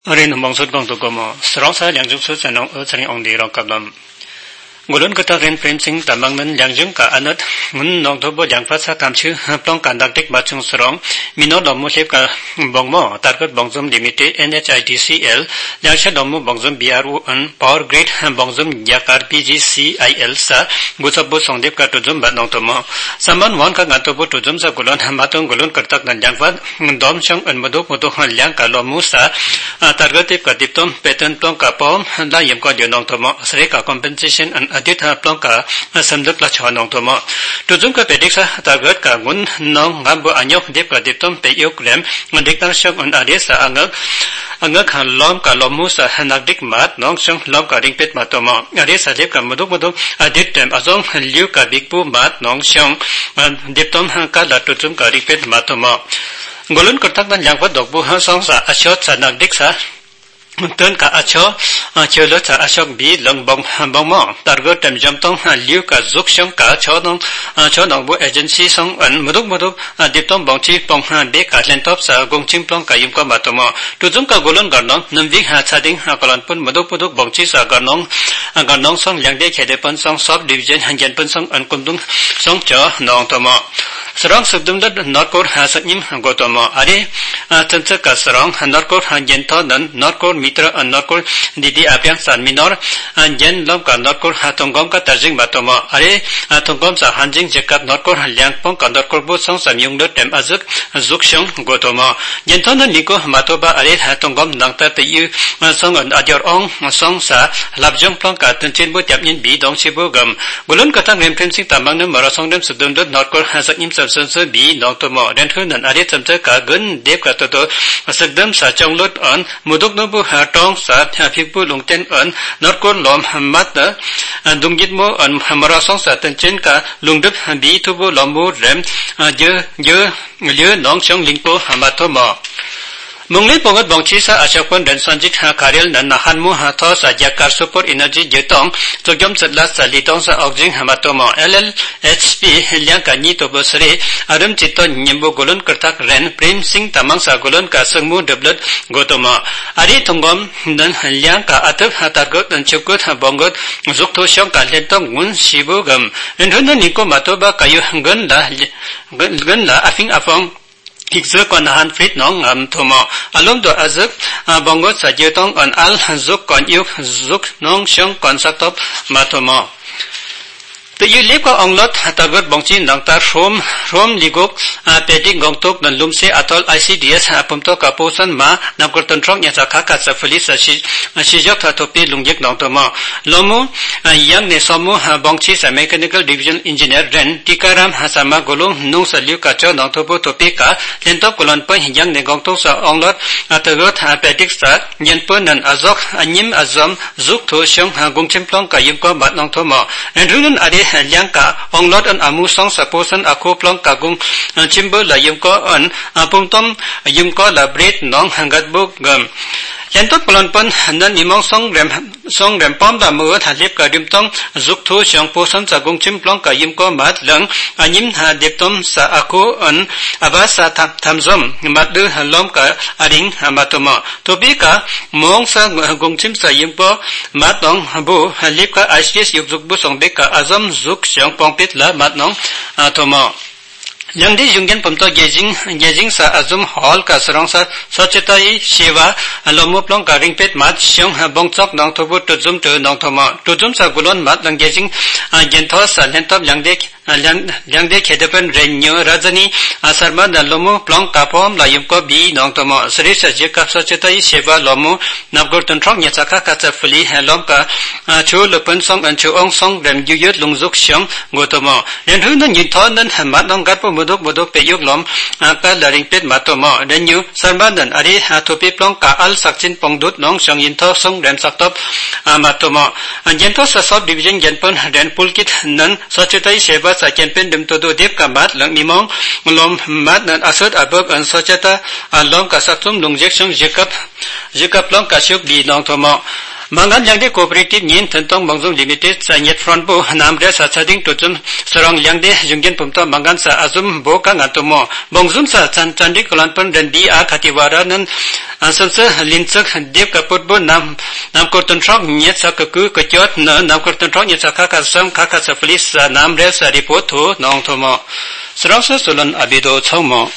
อรินมองสุดกองตุกมอสรองสายอย่างจุกสุดจะน้องสริงองดีรองกับลำกุลนก็ตะเรียนเปรมสิงแต่บางนั้นอย่างจึงกับอนุษงุนน้องทบอย่างภาษาคำชื่อป้องกันดักเด็กบาดชงสรองมีน้องดอมมุเล็บกับบองมอตัดกับบองซุมดิมิเต NHITCL อย่างเช่นดอมมุบองซุม BRU อัน Power Grid บองซุมยาการ PGCIL ซะกุศลบุษงเด็บกับตุจุมบาดน้องตัวมอสามัญวันกับงานตัวบุตุจุมซะกุลนมาตรงกุลนกัตักนั้นอย่างว่าดอมช่างอันมาดูมาดูหันเลี้ยงกับลอมุสะตัดกัเด็บกับติดต้มเป็นต้นป้องกับป้อมได้ยังก็เดี๋ยวน้องตัวมอสเรกกับ compensation อันอดีตปลองกาสำนึกละชอนองตัวมอตุจุงก็เป็นเด็กซะตาเกิดกับงุนน้องงามบัวอันยกเด็บกับติดต้มไปยกแหลมมันเด็กตั้งช่างอันอดีตสะอังเงกหันล้อมกับล้อมมุสะนักเด็กมาดน้องช่างล้อมกับริงเป็ดมาตัวมออดีตสะเด็บกับมาดุอดีตเต็มอาจงเลี้ยวกับบิ๊กปูมาดน้องช่างเด็บต้มกับละตุจุงกับริงเป็ดมาตัวมอกลุ่นก็ตั้งนั้นอย่างว่าดอกบัวสองสะอชดสะนักเด็กซะมันต้นกับอาชอเชื่อเลือดอาชอบบีลงบงมอตารก็เต็มจำต้องเลี้ยวกับจุกช่องกับชอน้องบัวเอเจนซี่สองอันมาดุดิบต้องบงชีปงเด็กกับเลนท็อปสากงชิมปลองกับยิมก็มาตัวมอตุจุงกับกุลนกันน้องน้ำวิ่งหาชาดิ้งกลันปุ่นมาดุบงชีสากกันน้องสองยังได้แค่เด็กปุ่นสองซอฟดิวิชั่นหันยันปุ่นสองอันกุมดุงสองเจอน้องตัวมอสรองสุดดุมดัดนอร์โคหาสัญญิมกตัวมออะไรตั้งแต่กับสรองนอร์โคหันยันทอนั้นนอร์โคมิตรอันนอร์โคดีอาเปียงสันมินอร์อันยันล้อมกับนอร์โคหาตรงกอมกับตัดจิงบัตมออะไรตรงกอมสาหันจิงจะกับนอร์โคหันเลี้ยงป้องกับนอร์โคบุษสองสามยงเดือดเต็มอาจุกชงกตัวมอยันทอนั้นนิโกมาตัวบ้าอะไรตรงกอมนังแต่ตีอยู่สองอันอาเดียร์องสองสาลับจงป้องกับตันเชนบุตรยับยินบีดองชิบุกมบุลุนก็ตั้งเรียนเพนซิงตามบางนั้นมาราสองเดิมสุดดุมดัดนอร์โคหาสัญญิมสันบีน้องตัวมอเดินขึ้นนั้นอะไรจำเจอกับเงินเด็บกับตัวสักเดิมสาจงลดอันมุดกนบุหาตองสาพิบุลงเต้นอันนอร์โคลอมมัดดุงยิดโมอันมาราสองสาตันเชนกับลุงดึบบีทุบุลอมบูเรมเยอะน้องชงลิงโกมาตัวมอมุงเล็บปงดบงชีสาอาชาคนเดินสันจิตหาคาริลนันหันมูหาทอสายการซูเปอร์เอเนอร์จีเจตองตัวจอมสัตลัดสลิตองสาออกจิงหามาตัวมอ LLHP เลี้ยงกันยี่ตัวบสรีอารมณ์จิตตนิมบุกุลนกระทักเรนพริมสิงตามังสากุลนกาสมูดับลัดโกตัวมออาริทงกอมนันเลี้ยงกาอัตบหาตากดันชุกุดบงกดจุกทุชงกาเลนตองงุนชิบุกมเอ็นทุนนิโกมาตัวบากายุกันละอาฟิงอาฟองอีกสักคนหันฟิตน้องทมอารมณ์ตัวอาซึกบางคนสัจต้องอันอัลซุกก่อนยุกซุกน้องชงก่อนสักทบมาทมแต่ยูเล็บก็องลดตะกดบงจีนดังตาโรมลิกุกเป็ดกงตุกนันลุมเซอัตอล ICDS ปุ่มโตกับผู้สันมานำกรตันทรองยาสักขากัดสัฟลิสชิจอกทัตปีลุงยักน้องตัวมาลมูยังในสมูบงชีส Mechanical Division Engineer เรนติการามหาสามากลุงนุ่งสลิวกัจจน้องตัวผู้ตัวปีกาเล่นตัวกุลันไปยังในกงตุกสองลดตะกดเป็ดสักยันเปิ้นนันอาซอกอันยิมอาซอมซุกทัวชงกงชิมพลองกับยิมก็บัดน้องตัวมาเอ็นรุ่นนั้นอะไรเลี้ยงกะองลดอันอามูสองสะโพสันอาคูพลองกะกุงชิมเบอร์ละยิมก็อันปุ่มต้มยิมก็ละเบรดน้องหังกัดบุกกมยันตุกปลันปันนั้นนิมองสองแรมป้อมดามือถ่ายเล็บกะดิมต้องจุกทูเชียงโพสันสะกุงชิมพลองกะยิมก็มัดหลังอันยิมหาเด็บต้มสะอาคูอันอาบาสะทำซ้ำมัดดื้อล้อมกะอาริงมาตุมาตัวปีกะมองสะกุงชิมสะยิมก็มัดน้องบูเล็บกะไอซีสยุบจุกบุสองเบกะอาซัมจุกเชียงปองปิดละมัดน้องตุมายังได้ยุ่งกันผมตัวเยจิงสะอาซุมฮอลกับสรองสะสัจตัยเชวะลมมุปลงกับริงเป็ดมัดเชียงบงจอกน้องทบุตุจุมเจอน้องทมาตุจุมสะกุลนมัดลังเยจิงยันทอสะเลนทบยังเด็กเขตเป็นเรนยูราชนีอาสารมาดันลมุปลงกับพร้อมลายุมก็บีน้องทมาสริสเจกับสัจตัยเชวะลมุนับกตันทรองยาสักกัจฟลีลมกับชูลเป็นสองอันชูองสองเรมยุยดลงจุกเชียงโกตมาเรียนรู้นั้นยินทอนั้นมัดน้องกัดปุ่มบุดไปยุกล้อมก็ลาริงเป็ดมาตัวมาเดินอยู่สารบ้านนั้นอะไรทุบปลงกาอัลสักจินปงดุดน้องชงยินทอส่งเดินสักทบมาตัวมายินทอสอบดิวิชั่นยันปนเดินปุลกิดนั้นสัจตัยเชบะสักยันเป็นเดิมตัวเดียบกับมัดหลังนิมองลมมัดนั้นอาศัยอาบกอันสัจตาล้อมกับสักทุ่มลงเจ็กชงเจกับล้อมกับชุบบีน้องตัวมาบางกันยังได้ cooperative ยินถึงต้องบางซุง limited สายเน็ตฟรอนต์โบนามเรสาดิ้งตุจุนสรองยังได้ยุงยินปุ่มต้นบางกันสาอาซุมโบกังอันตุโมบางซุมสาจันดิกลันปนเดนดีอาคติวารานั้นอันสลินซึกเดียบกับปุบนำกดตันทรอกเนียสักคือกระจดนำกดตันทรอกเนียสักข้าซัมข้าสฟลิสนามเรสาริโพทูนองโทโมสรองสุลนอบิโดชาวโม